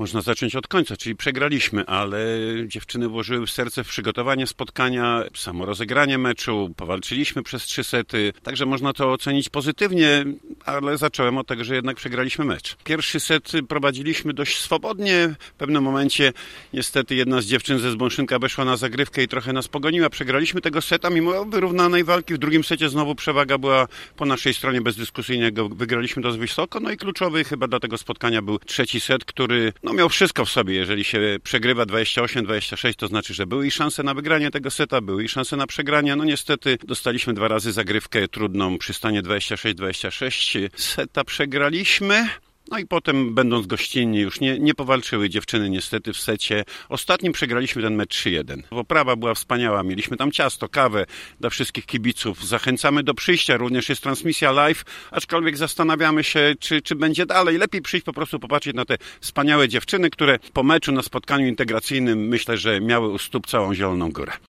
można zacząć od końca, czyli przegraliśmy, ale dziewczyny włożyły serce w przygotowanie spotkania, samo rozegranie meczu, powalczyliśmy przez 3 sety, także można to ocenić pozytywnie, ale zacząłem od tego, że jednak przegraliśmy mecz. Pierwszy set prowadziliśmy dość swobodnie, w pewnym momencie niestety jedna z dziewczyn ze Zbąszynka weszła na zagrywkę i trochę nas pogoniła, przegraliśmy tego seta mimo wyrównanej walki, w drugim secie znowu przewaga była po naszej stronie bezdyskusyjnie, wygraliśmy dość wysoko, no i kluczowy chyba dla tego spotkania był trzeci set, który miał wszystko w sobie. Jeżeli się przegrywa 28-26, to znaczy, że były i szanse na wygranie tego seta, były i szanse na przegranie. No niestety dostaliśmy 2 razy zagrywkę trudną przy stanie 26-26. Seta przegraliśmy. No i potem, będąc gościnni, już nie powalczyły dziewczyny niestety w secie. Ostatnim przegraliśmy ten mecz 3-1. Oprawa była wspaniała, mieliśmy tam ciasto, kawę dla wszystkich kibiców. Zachęcamy do przyjścia, również jest transmisja live, aczkolwiek zastanawiamy się, czy będzie dalej. Lepiej przyjść po prostu popatrzeć na te wspaniałe dziewczyny, które po meczu na spotkaniu integracyjnym myślę, że miały u stóp całą Zieloną Górę.